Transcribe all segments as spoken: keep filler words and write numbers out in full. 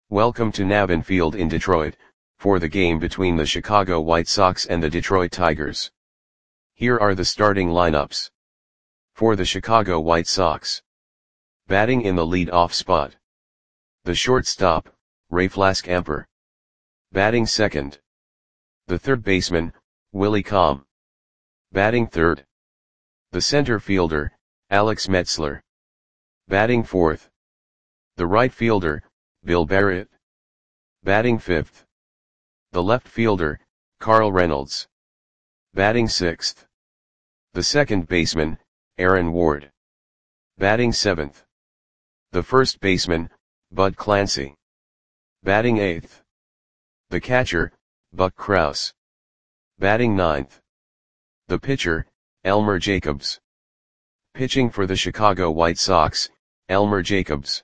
Welcome to Navin Field in Detroit, for the game between the Chicago White Sox and the Detroit Tigers. Here are the starting lineups. For the Chicago White Sox. Batting in the lead-off spot. The shortstop, Ray Flaskamper. Batting second. The third baseman, Willie Comm. Batting third. The center fielder, Alex Metzler. Batting fourth. The right fielder, Bill Barrett. Batting fifth. The left fielder, Carl Reynolds. Batting sixth. The second baseman, Aaron Ward. Batting seventh. The first baseman, Bud Clancy. Batting eighth. The catcher, Buck Krause. Batting ninth. The pitcher, Elmer Jacobs. Pitching for the Chicago White Sox, Elmer Jacobs.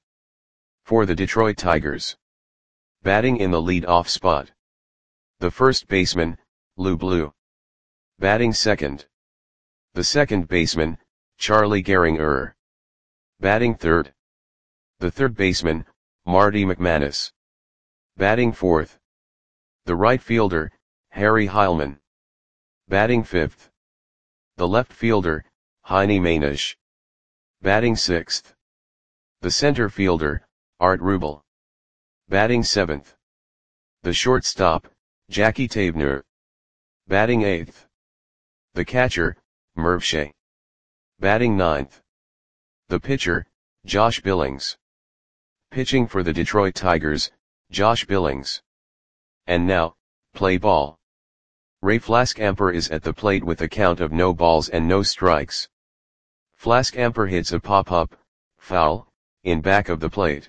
For the Detroit Tigers. Batting in the lead-off spot. The first baseman, Lou Blue. Batting second. The second baseman, Charlie Gehringer. Batting third. The third baseman, Marty McManus. Batting fourth. The right fielder, Harry Heilmann. Batting fifth. The left fielder, Heine Manish. Batting sixth. The center fielder, Art Rubel. Batting seventh. The shortstop, Jackie Tabner. Batting eighth. The catcher, Merv Shea. Batting ninth. The pitcher, Josh Billings. Pitching for the Detroit Tigers, Josh Billings. And now, play ball. Ray Flaskamper is at the plate with a count of no balls and no strikes. Flaskamper hits a pop-up, foul, in back of the plate.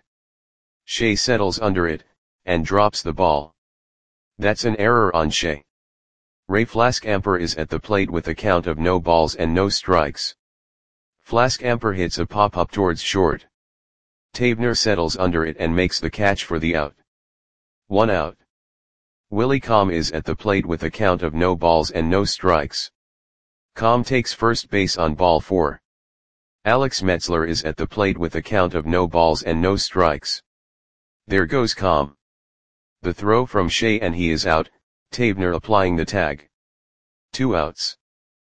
Shea settles under it, and drops the ball. That's an error on Shea. Ray Flaskamper is at the plate with a count of no balls and no strikes. Flaskamper hits a pop-up towards short. Tabner settles under it and makes the catch for the out. One out. Willie Comm is at the plate with a count of no balls and no strikes. Comm takes first base on ball four. Alex Metzler is at the plate with a count of no balls and no strikes. There goes Comm. The throw from Shea and he is out, Tabner applying the tag. Two outs.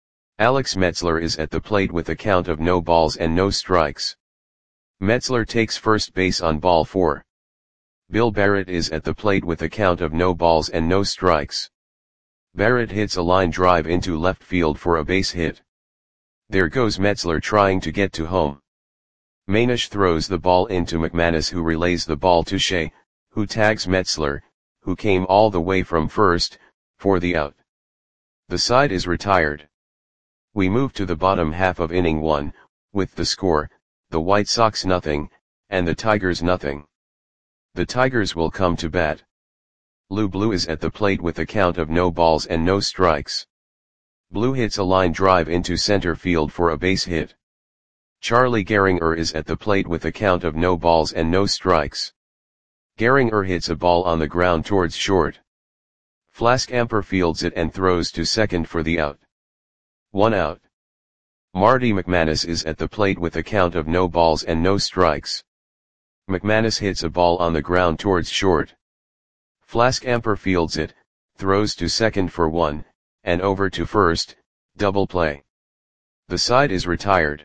Alex Metzler is at the plate with a count of no balls and no strikes. Metzler takes first base on ball four. Bill Barrett is at the plate with a count of no balls and no strikes. Barrett hits a line drive into left field for a base hit. There goes Metzler trying to get to home. Manish throws the ball into McManus, who relays the ball to Shea, who tags Metzler, who came all the way from first, for the out. The side is retired. We move to the bottom half of inning one, with the score, the White Sox nothing, and the Tigers nothing. The Tigers will come to bat. Lou Blue is at the plate with a count of no balls and no strikes. Blue hits a line drive into center field for a base hit. Charlie Gehringer is at the plate with a count of no balls and no strikes. Gehringer hits a ball on the ground towards short. Flaskamper fields it and throws to second for the out. One out. Marty McManus is at the plate with a count of no balls and no strikes. McManus hits a ball on the ground towards short. Flaskamper fields it, throws to second for one, and over to first, double play. The side is retired.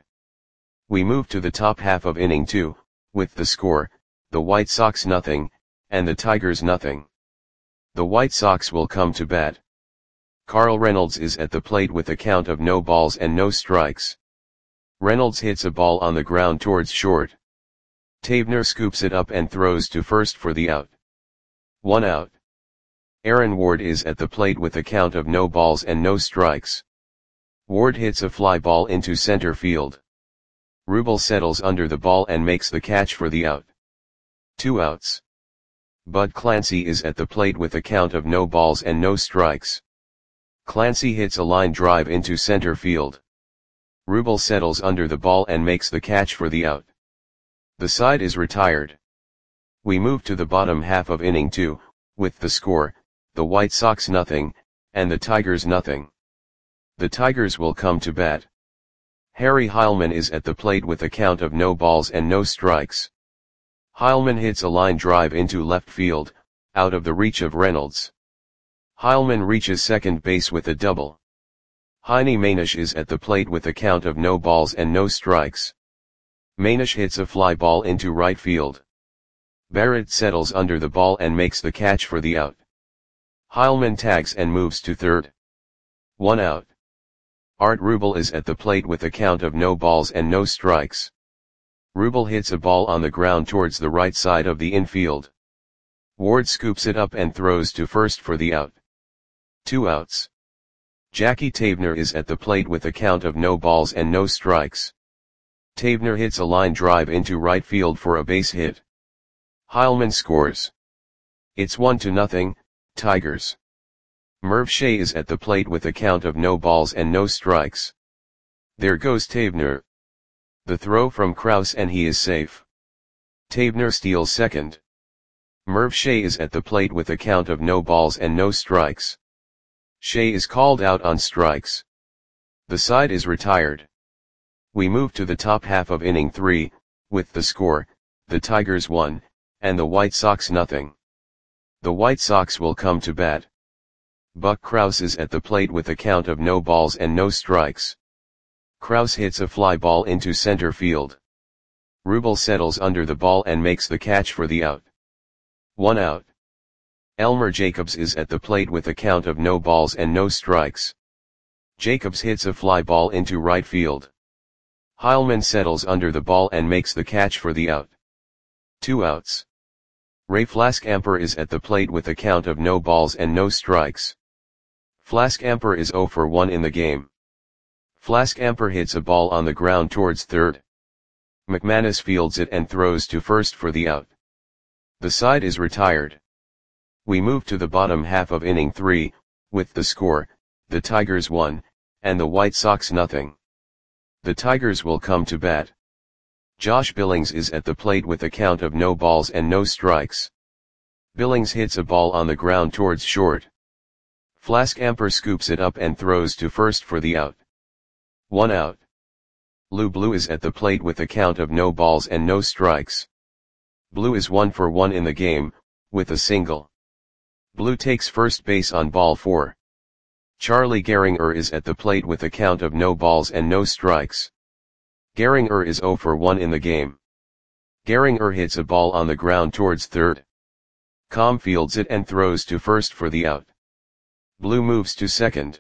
We move to the top half of inning two, with the score, the White Sox nothing, and the Tigers nothing. The White Sox will come to bat. Carl Reynolds is at the plate with a count of no balls and no strikes. Reynolds hits a ball on the ground towards short. Tabner scoops it up and throws to first for the out. One out. Aaron Ward is at the plate with a count of no balls and no strikes. Ward hits a fly ball into center field. Rubel settles under the ball and makes the catch for the out. Two outs. Bud Clancy is at the plate with a count of no balls and no strikes. Clancy hits a line drive into center field. Rubel settles under the ball and makes the catch for the out. The side is retired. We move to the bottom half of inning two, with the score, the White Sox nothing, and the Tigers nothing. The Tigers will come to bat. Harry Heilmann is at the plate with a count of no balls and no strikes. Heilmann hits a line drive into left field, out of the reach of Reynolds. Heilmann reaches second base with a double. Heine Manish is at the plate with a count of no balls and no strikes. Manish hits a fly ball into right field. Barrett settles under the ball and makes the catch for the out. Heilmann tags and moves to third. One out. Art Rubel is at the plate with a count of no balls and no strikes. Rubel hits a ball on the ground towards the right side of the infield. Ward scoops it up and throws to first for the out. Two outs. Jackie Tavener is at the plate with a count of no balls and no strikes. Tavener hits a line drive into right field for a base hit. Heilmann scores. It's one to nothing, Tigers. Merv Shea is at the plate with a count of no balls and no strikes. There goes Tavener. The throw from Krause and he is safe. Tavener steals second. Merv Shea is at the plate with a count of no balls and no strikes. Shea is called out on strikes. The side is retired. We move to the top half of inning three, with the score, the Tigers one, and the White Sox nothing. The White Sox will come to bat. Buck Krause is at the plate with a count of no balls and no strikes. Krause hits a fly ball into center field. Rubel settles under the ball and makes the catch for the out. One out. Elmer Jacobs is at the plate with a count of no balls and no strikes. Jacobs hits a fly ball into right field. Heilmann settles under the ball and makes the catch for the out. Two outs. Ray Flaskamper is at the plate with a count of no balls and no strikes. Flaskamper is zero for one in the game. Flaskamper hits a ball on the ground towards third. McManus fields it and throws to first for the out. The side is retired. We move to the bottom half of inning three, with the score, the Tigers one, and the White Sox nothing. The Tigers will come to bat. Josh Billings is at the plate with a count of no balls and no strikes. Billings hits a ball on the ground towards short. Flaskamper scoops it up and throws to first for the out. One out. Lou Blue is at the plate with a count of no balls and no strikes. Blue is one for one in the game, with a single. Blue takes first base on ball four. Charlie Gehringer is at the plate with a count of no balls and no strikes. Gehringer is zero for one in the game. Gehringer hits a ball on the ground towards third. Com fields it and throws to first for the out. Blue moves to second.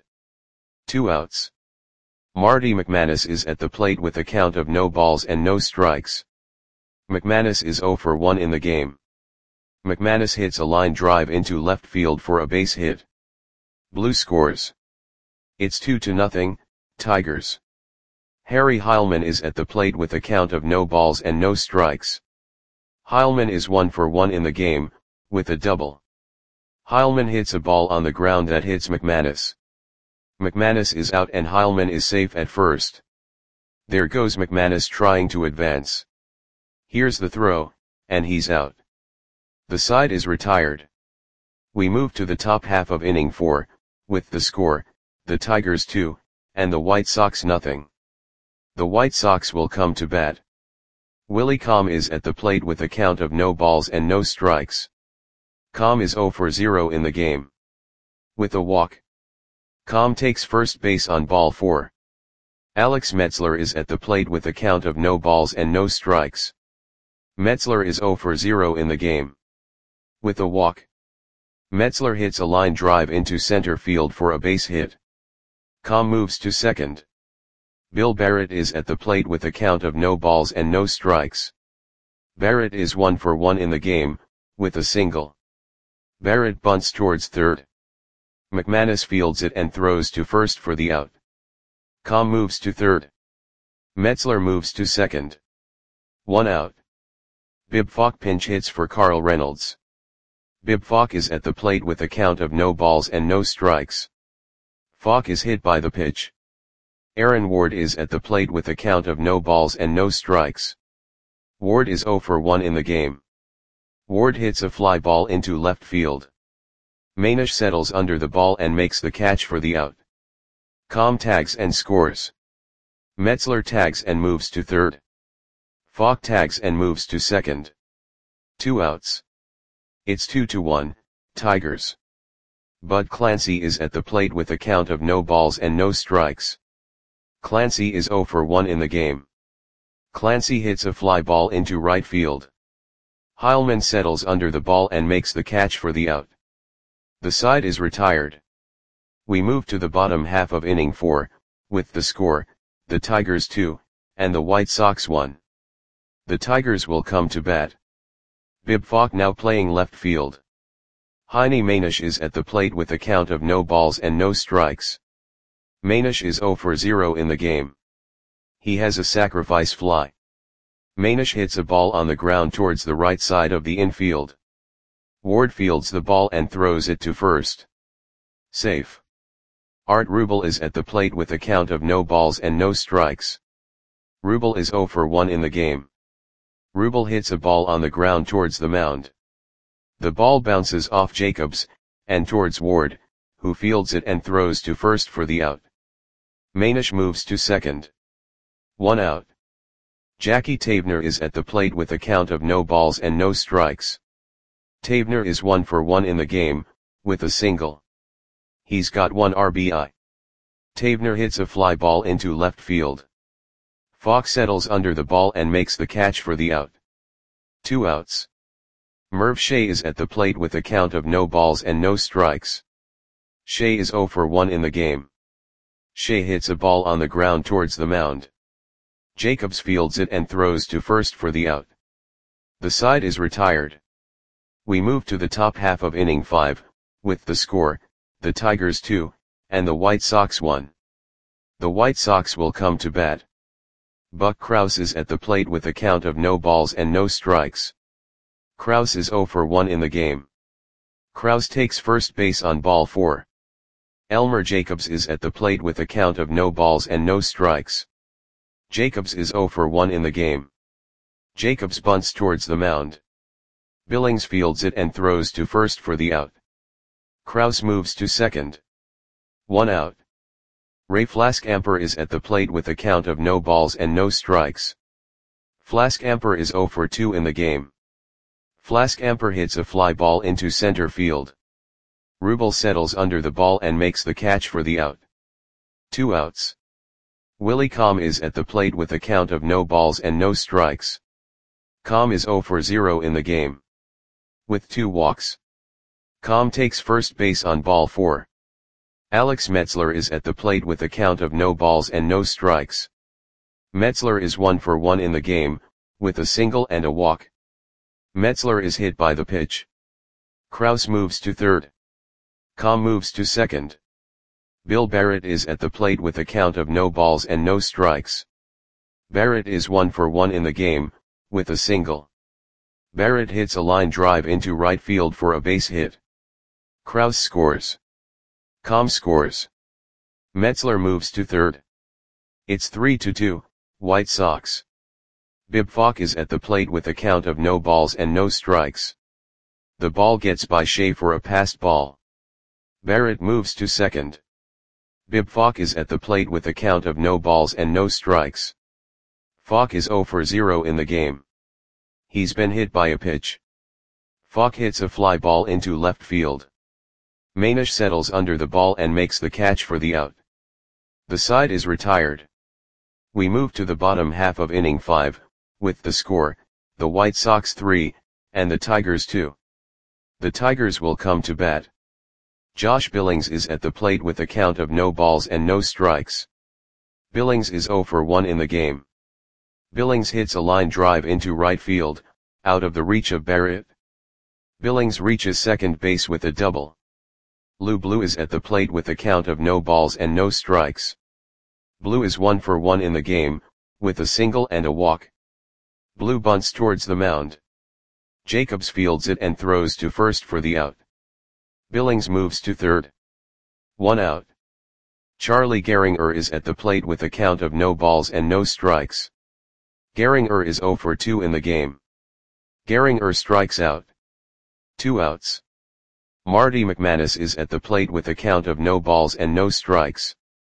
Two outs. Marty McManus is at the plate with a count of no balls and no strikes. McManus is zero for one in the game. McManus hits a line drive into left field for a base hit. Blue scores. It's two to nothing, Tigers. Harry Heilmann is at the plate with a count of no balls and no strikes. Heilmann is one for one in the game, with a double. Heilmann hits a ball on the ground that hits McManus. McManus is out and Heilmann is safe at first. There goes McManus trying to advance. Here's the throw, and he's out. The side is retired. We move to the top half of inning four, with the score, the Tigers two, and the White Sox nothing. The White Sox will come to bat. Willie Com is at the plate with a count of no balls and no strikes. Com is zero for zero in the game. With a walk. Com takes first base on ball four. Alex Metzler is at the plate with a count of no balls and no strikes. Metzler is zero for zero in the game. With a walk. Metzler hits a line drive into center field for a base hit. Com moves to second. Bill Barrett is at the plate with a count of no balls and no strikes. Barrett is one for one in the game, with a single. Barrett bunts towards third. McManus fields it and throws to first for the out. Com moves to third. Metzler moves to second. One out. Bib Falk pinch hits for Carl Reynolds. Bib Falk is at the plate with a count of no balls and no strikes. Falk is hit by the pitch. Aaron Ward is at the plate with a count of no balls and no strikes. Ward is zero for one in the game. Ward hits a fly ball into left field. Manish settles under the ball and makes the catch for the out. Com tags and scores. Metzler tags and moves to third. Falk tags and moves to second. Two outs. It's two to one, Tigers. Bud Clancy is at the plate with a count of no balls and no strikes. Clancy is oh for one in the game. Clancy hits a fly ball into right field. Heilman settles under the ball and makes the catch for the out. The side is retired. We move to the bottom half of inning four, with the score, the Tigers two, and the White Sox one. The Tigers will come to bat. Bib Falk now playing left field. Heine Manish is at the plate with a count of no balls and no strikes. Manish is oh for zero in the game. He has a sacrifice fly. Manish hits a ball on the ground towards the right side of the infield. Ward fields the ball and throws it to first. Safe. Art Rubel is at the plate with a count of no balls and no strikes. Rubel is oh for one in the game. Rubel hits a ball on the ground towards the mound. The ball bounces off Jacobs, and towards Ward, who fields it and throws to first for the out. Manish moves to second. One out. Jackie Tavener is at the plate with a count of no balls and no strikes. Tavener is one for one in the game, with a single. He's got one R B I. Tavener hits a fly ball into left field. Falk settles under the ball and makes the catch for the out. Two outs. Merv Shea is at the plate with a count of no balls and no strikes. Shea is oh for one in the game. Shea hits a ball on the ground towards the mound. Jacobs fields it and throws to first for the out. The side is retired. We move to the top half of inning five, with the score, the Tigers two, and the White Sox one. The White Sox will come to bat. Buck Krause is at the plate with a count of no balls and no strikes. Krause is oh for one in the game. Krause takes first base on ball four. Elmer Jacobs is at the plate with a count of no balls and no strikes. Jacobs is oh for one in the game. Jacobs bunts towards the mound. Billings fields it and throws to first for the out. Krause moves to second. One out. Ray Flaskamper is at the plate with a count of no balls and no strikes. Flaskamper is oh for two in the game. Flaskamper hits a fly ball into center field. Rubel settles under the ball and makes the catch for the out. Two outs. Willie Comm is at the plate with a count of no balls and no strikes. Comm is oh for zero in the game. With two walks. Comm takes first base on ball four. Alex Metzler is at the plate with a count of no balls and no strikes. Metzler is one for one in the game, with a single and a walk. Metzler is hit by the pitch. Krause moves to third. Comm moves to second. Bill Barrett is at the plate with a count of no balls and no strikes. Barrett is one for one in the game, with a single. Barrett hits a line drive into right field for a base hit. Krause scores. Comm scores. Metzler moves to third. It's three to two, White Sox. Bib Falk is at the plate with a count of no balls and no strikes. The ball gets by Shea for a passed ball. Barrett moves to second. Bib Falk is at the plate with a count of no balls and no strikes. Falk is oh for zero in the game. He's been hit by a pitch. Falk hits a fly ball into left field. Manish settles under the ball and makes the catch for the out. The side is retired. We move to the bottom half of inning five, with the score, the White Sox three, and the Tigers two. The Tigers will come to bat. Josh Billings is at the plate with a count of no balls and no strikes. Billings is oh for one in the game. Billings hits a line drive into right field, out of the reach of Barrett. Billings reaches second base with a double. Lou Blue is at the plate with a count of no balls and no strikes. Blue is one for one in the game, with a single and a walk. Blue bunts towards the mound. Jacobs fields it and throws to first for the out. Billings moves to third. One out. Charlie Gehringer is at the plate with a count of no balls and no strikes. Gehringer is oh for two in the game. Gehringer strikes out. Two outs. Marty McManus is at the plate with a count of no balls and no strikes.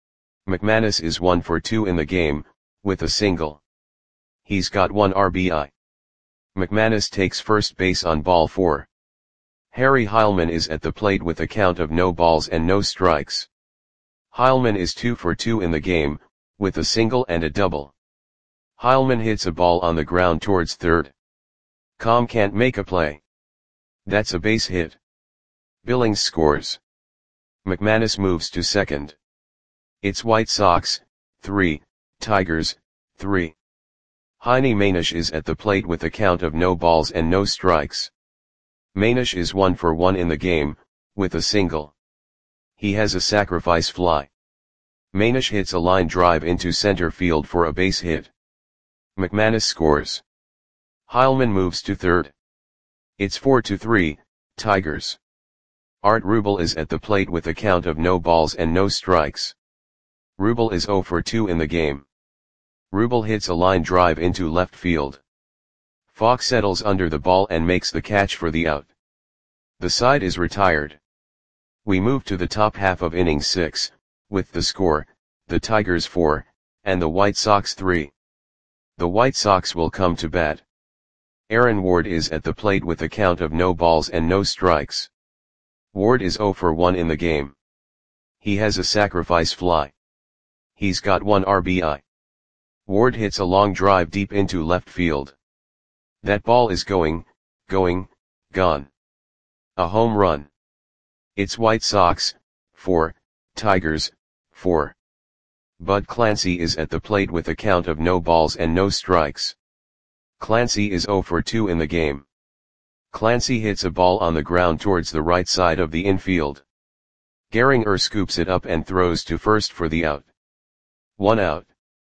McManus is one for two in the game, with a single. He's got one R B I. McManus takes first base on ball four. Harry Heilman is at the plate with a count of no balls and no strikes. Heilman is two for two in the game, with a single and a double. Heilman hits a ball on the ground towards third. Com can't make a play. That's a base hit. Billings scores. McManus moves to second. It's White Sox, three, Tigers, three. Heine Manish is at the plate with a count of no balls and no strikes. Manish is one for one in the game, with a single. He has a sacrifice fly. Manish hits a line drive into center field for a base hit. McManus scores. Heilman moves to third. It's four to three, Tigers. Art Rubel is at the plate with a count of no balls and no strikes. Rubel is zero for two in the game. Rubel hits a line drive into left field. Fox settles under the ball and makes the catch for the out. The side is retired. We move to the top half of inning six, with the score, the Tigers four, and the White Sox three. The White Sox will come to bat. Aaron Ward is at the plate with a count of no balls and no strikes. Ward is zero for one in the game. He has a sacrifice fly. He's got one R B I. Ward hits a long drive deep into left field. That ball is going, going, gone. A home run. It's White Sox, four, Tigers, four. Bud Clancy is at the plate with a count of no balls and no strikes. Clancy is zero for two in the game. Clancy hits a ball on the ground towards the right side of the infield. Gehringer scoops it up and throws to first for the out. One out.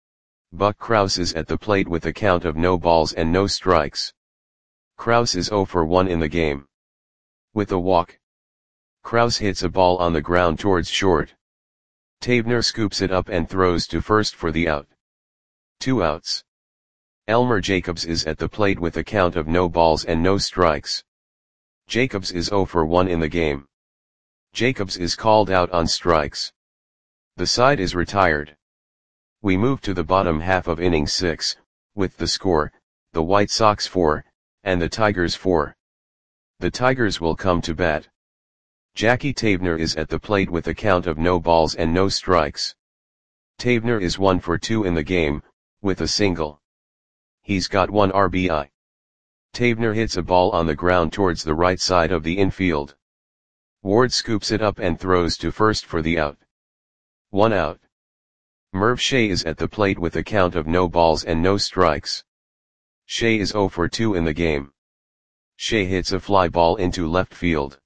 Buck Krause is at the plate with a count of no balls and no strikes. Krause is zero for one in the game. With a walk. Krause hits a ball on the ground towards short. Tavener scoops it up and throws to first for the out. Two outs. Elmer Jacobs is at the plate with a count of no balls and no strikes. Jacobs is zero for one in the game. Jacobs is called out on strikes. The side is retired. We move to the bottom half of inning six, with the score, the White Sox four, and the Tigers four. The Tigers will come to bat. Jackie Tavener is at the plate with a count of no balls and no strikes. Tavener is one for two in the game, with a single. He's got one R B I. Tavener hits a ball on the ground towards the right side of the infield. Ward scoops it up and throws to first for the out. One out. Merv Shea is at the plate with a count of no balls and no strikes. Shea is zero for two in the game. Shea hits a fly ball into left field.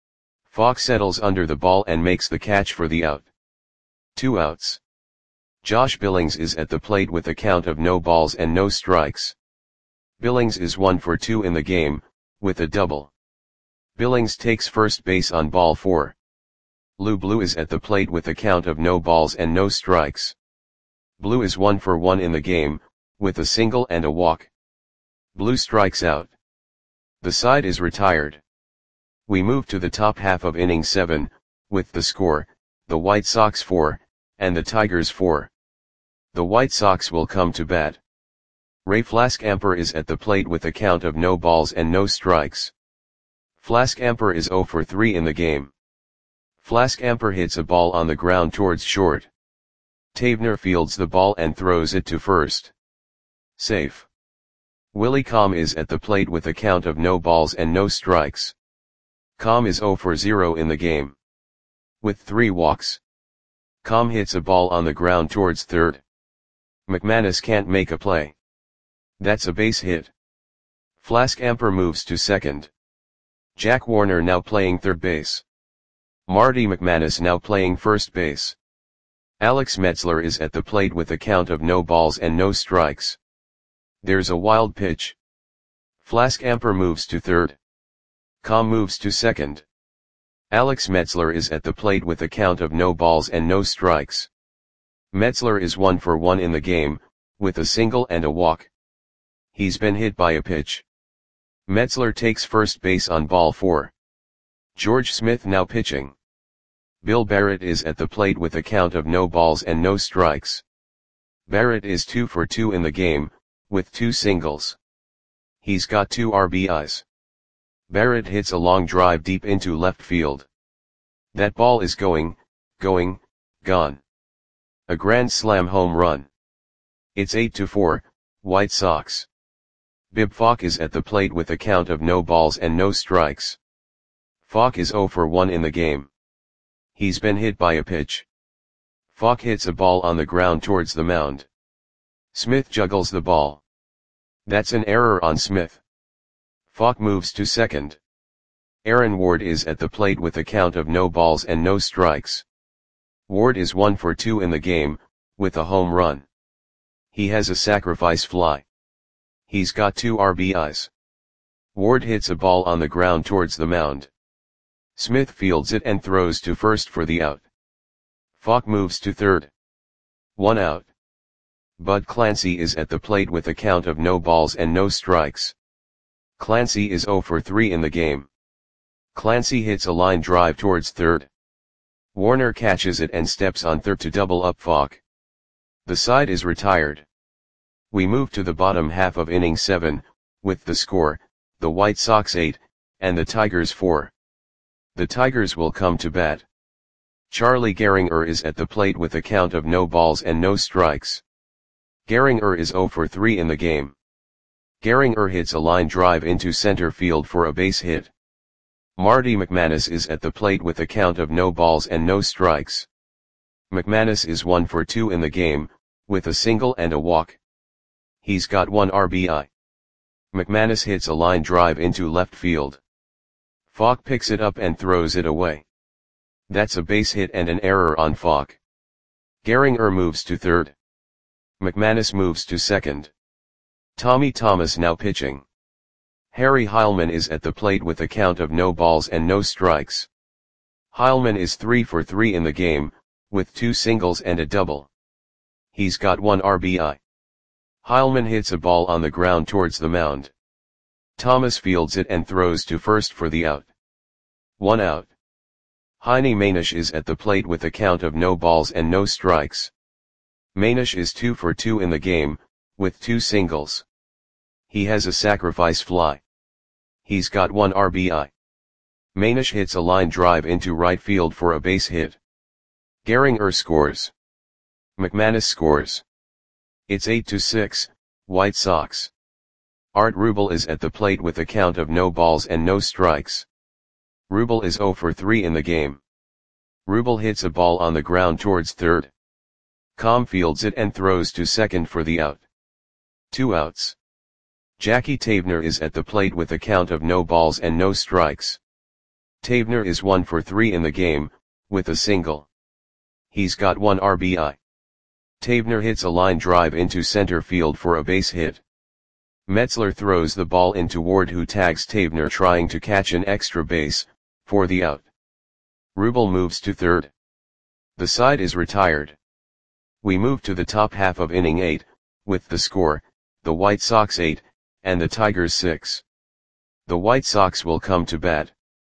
Fox settles under the ball and makes the catch for the out. Two outs. Josh Billings is at the plate with a count of no balls and no strikes. Billings is one for two in the game, with a double. Billings takes first base on ball four. Lou Blue is at the plate with a count of no balls and no strikes. Blue is one for one in the game, with a single and a walk. Blue strikes out. The side is retired. We move to the top half of inning seven, with the score, the White Sox four, and the Tigers four. The White Sox will come to bat. Ray Flaskamper is at the plate with a count of no balls and no strikes. Flaskamper is zero for three in the game. Flaskamper hits a ball on the ground towards short. Tavener fields the ball and throws it to first. Safe. Willie Com is at the plate with a count of no balls and no strikes. Com is zero for zero in the game. With three walks. Com hits a ball on the ground towards third. McManus can't make a play. That's a base hit. Flaskamper moves to second. Jack Warner now playing third base. Marty McManus now playing first base. Alex Metzler is at the plate with a count of no balls and no strikes. There's a wild pitch. Flaskamper moves to third. Com moves to second. Alex Metzler is at the plate with a count of no balls and no strikes. Metzler is one for one in the game, with a single and a walk. He's been hit by a pitch. Metzler takes first base on ball four. George Smith now pitching. Bill Barrett is at the plate with a count of no balls and no strikes. Barrett is two for two in the game, with two singles. He's got two R B Is. Barrett hits a long drive deep into left field. That ball is going, going, gone. A grand slam home run. It's eight to four, White Sox. Bib Falk is at the plate with a count of no balls and no strikes. Falk is zero for one in the game. He's been hit by a pitch. Falk hits a ball on the ground towards the mound. Smith juggles the ball. That's an error on Smith. Falk moves to second. Aaron Ward is at the plate with a count of no balls and no strikes. Ward is one for two in the game, with a home run. He has a sacrifice fly. He's got two R B Is. Ward hits a ball on the ground towards the mound. Smith fields it and throws to first for the out. Falk moves to third. One out. Bud Clancy is at the plate with a count of no balls and no strikes. Clancy is zero for three in the game. Clancy hits a line drive towards third. Warner catches it and steps on third to double up Falk. The side is retired. We move to the bottom half of inning seven, with the score, the White Sox eight, and the Tigers four. The Tigers will come to bat. Charlie Gehringer is at the plate with a count of no balls and no strikes. Gehringer is zero for three in the game. Gehringer hits a line drive into center field for a base hit. Marty McManus is at the plate with a count of no balls and no strikes. McManus is one for two in the game, with a single and a walk. He's got one R B I. McManus hits a line drive into left field. Falk picks it up and throws it away. That's a base hit and an error on Falk. Gehringer moves to third. McManus moves to second. Tommy Thomas now pitching. Harry Heilman is at the plate with a count of no balls and no strikes. Heilman is three for three in the game, with two singles and a double. He's got one R B I. Heilman hits a ball on the ground towards the mound. Thomas fields it and throws to first for the out. One out. Heine Manish is at the plate with a count of no balls and no strikes. Manish is two for two in the game, with two singles. He has a sacrifice fly. He's got one R B I. Manish hits a line drive into right field for a base hit. Gehringer scores. McManus scores. It's eight to six, White Sox. Art Rubel is at the plate with a count of no balls and no strikes. Rubel is zero for three in the game. Rubel hits a ball on the ground towards third. Com fields it and throws to second for the out. Two outs. Jackie Tavener is at the plate with a count of no balls and no strikes. Tavener is one for three in the game, with a single. He's got one R B I. Tavener hits a line drive into center field for a base hit. Metzler throws the ball into Ward, who tags Tavener trying to catch an extra base, for the out. Rubel moves to third. The side is retired. We move to the top half of inning eight, with the score, the White Sox eight, and the Tigers six. The White Sox will come to bat.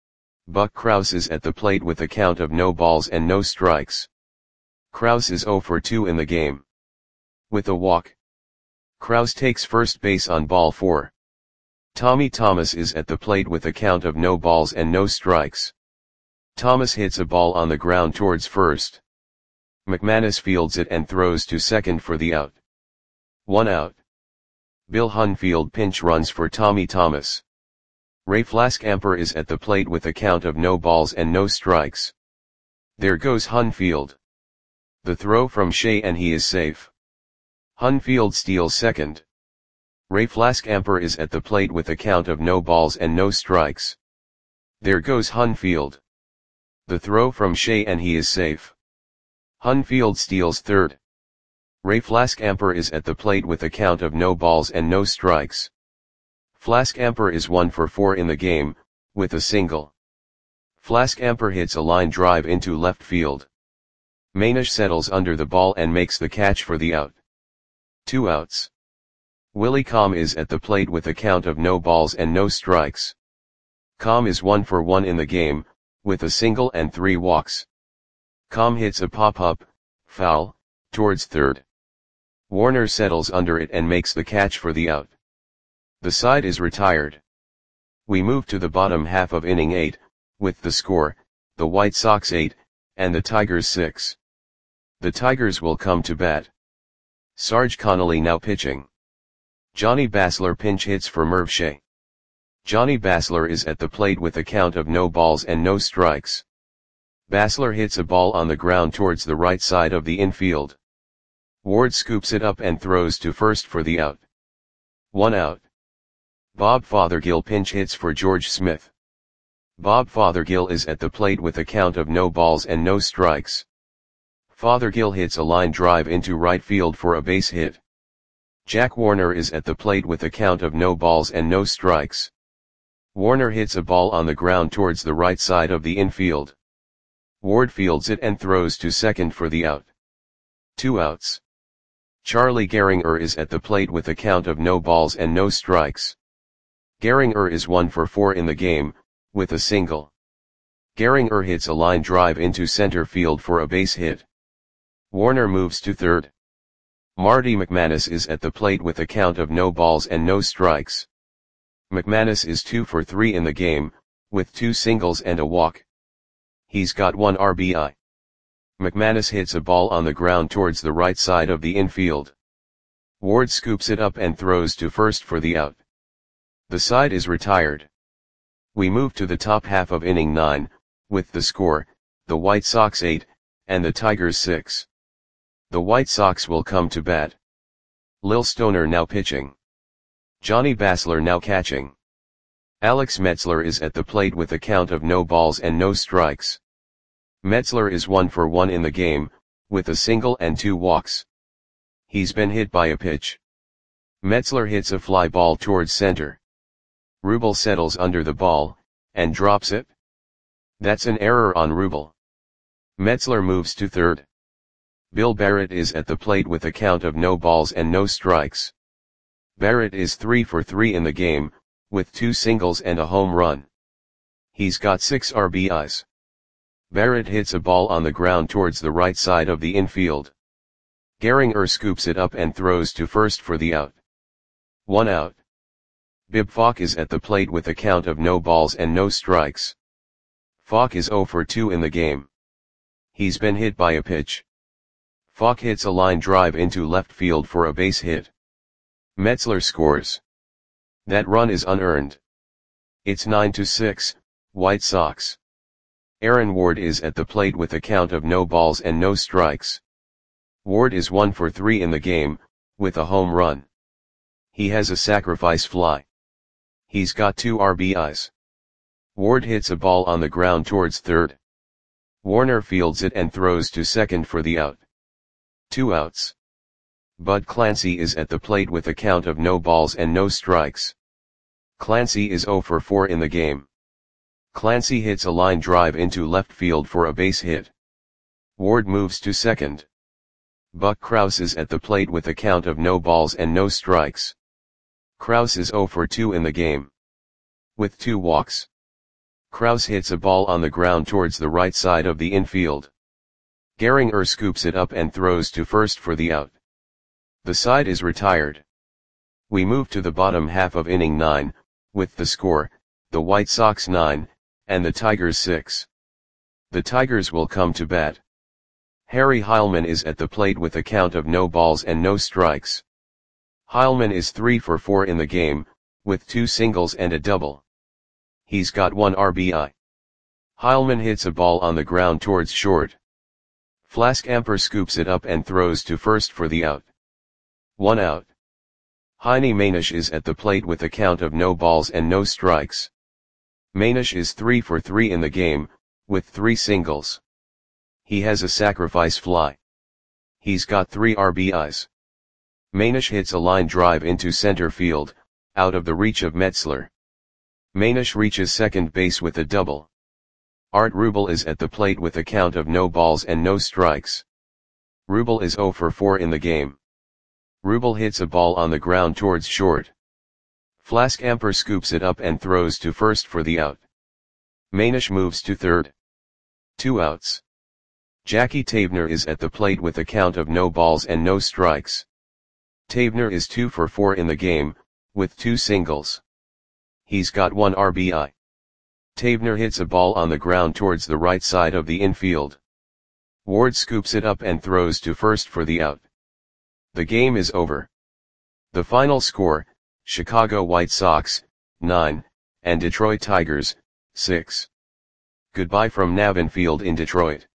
Buck Krause is at the plate with a count of no balls and no strikes. Krause is zero for two in the game. With a walk. Krause takes first base on ball four. Tommy Thomas is at the plate with a count of no balls and no strikes. Thomas hits a ball on the ground towards first. McManus fields it and throws to second for the out. One out. Bill Hunfield pinch runs for Tommy Thomas. Ray Flaskamper is at the plate with a count of no balls and no strikes. There goes Hunfield. The throw from Shea and he is safe. Hunfield steals second. Ray Flaskamper is at the plate with a count of no balls and no strikes. There goes Hunfield. The throw from Shea and he is safe. Hunfield steals third. Ray Flaskamper is at the plate with a count of no balls and no strikes. Flaskamper is one for four in the game, with a single. Flaskamper hits a line drive into left field. Manish settles under the ball and makes the catch for the out. Two outs. Willie Com is at the plate with a count of no balls and no strikes. Com is one for one in the game, with a single and three walks. Com hits a pop-up, foul, towards third. Warner settles under it and makes the catch for the out. The side is retired. We move to the bottom half of inning eight, with the score, the White Sox eight, and the Tigers six. The Tigers will come to bat. Sarge Connolly now pitching. Johnny Basler pinch hits for Merv Shea. Johnny Basler is at the plate with a count of no balls and no strikes. Basler hits a ball on the ground towards the right side of the infield. Ward scoops it up and throws to first for the out. One out. Bob Fothergill pinch hits for George Smith. Bob Fothergill is at the plate with a count of no balls and no strikes. Fothergill hits a line drive into right field for a base hit. Jack Warner is at the plate with a count of no balls and no strikes. Warner hits a ball on the ground towards the right side of the infield. Ward fields it and throws to second for the out. Two outs. Charlie Gehringer is at the plate with a count of no balls and no strikes. Gehringer is one for four in the game, with a single. Gehringer hits a line drive into center field for a base hit. Warner moves to third. Marty McManus is at the plate with a count of no balls and no strikes. McManus is two for three in the game, with two singles and a walk. He's got one R B I. McManus hits a ball on the ground towards the right side of the infield. Ward scoops it up and throws to first for the out. The side is retired. We move to the top half of inning nine, with the score, the White Sox eight, and the Tigers six. The White Sox will come to bat. Lil Stoner now pitching. Johnny Basler now catching. Alex Metzler is at the plate with a count of no balls and no strikes. Metzler is one for one in the game, with a single and two walks. He's been hit by a pitch. Metzler hits a fly ball towards center. Rubel settles under the ball, and drops it. That's an error on Rubel. Metzler moves to third. Bill Barrett is at the plate with a count of no balls and no strikes. Barrett is three for three in the game, with two singles and a home run. He's got six R B Is. Barrett hits a ball on the ground towards the right side of the infield. Gehringer scoops it up and throws to first for the out. One out. Bib Falk is at the plate with a count of no balls and no strikes. Falk is zero for two in the game. He's been hit by a pitch. Falk hits a line drive into left field for a base hit. Metzler scores. That run is unearned. It's nine to six, White Sox. Aaron Ward is at the plate with a count of no balls and no strikes. Ward is one for three in the game, with a home run. He has a sacrifice fly. He's got two R B Is. Ward hits a ball on the ground towards third. Warner fields it and throws to second for the out. Two outs. Bud Clancy is at the plate with a count of no balls and no strikes. Clancy is zero for four in the game. Clancy hits a line drive into left field for a base hit. Ward moves to second. Buck Krause is at the plate with a count of no balls and no strikes. Krause is zero for two in the game. With two walks. Krause hits a ball on the ground towards the right side of the infield. Gehringer scoops it up and throws to first for the out. The side is retired. We move to the bottom half of inning nine, with the score, the White Sox nine, and the Tigers six. The Tigers will come to bat. Harry Heilman is at the plate with a count of no balls and no strikes. Heilman is three for four in the game, with two singles and a double. He's got one R B I. Heilman hits a ball on the ground towards short. Flask Amper scoops it up and throws to first for the out. One out. Heine Manish is at the plate with a count of no balls and no strikes. Manish is three for three in the game, with three singles. He has a sacrifice fly. He's got three R B Is. Manish hits a line drive into center field, out of the reach of Metzler. Manish reaches second base with a double. Art Rubel is at the plate with a count of no balls and no strikes. Rubel is zero for four in the game. Rubel hits a ball on the ground towards short. Flask Amper scoops it up and throws to first for the out. Manish moves to third. Two outs. Jackie Tavener is at the plate with a count of no balls and no strikes. Tavener is two for four in the game, with two singles. He's got one R B I. Tavener hits a ball on the ground towards the right side of the infield. Ward scoops it up and throws to first for the out. The game is over. The final score, Chicago White Sox, nine, and Detroit Tigers, six. Goodbye from Navin Field in Detroit.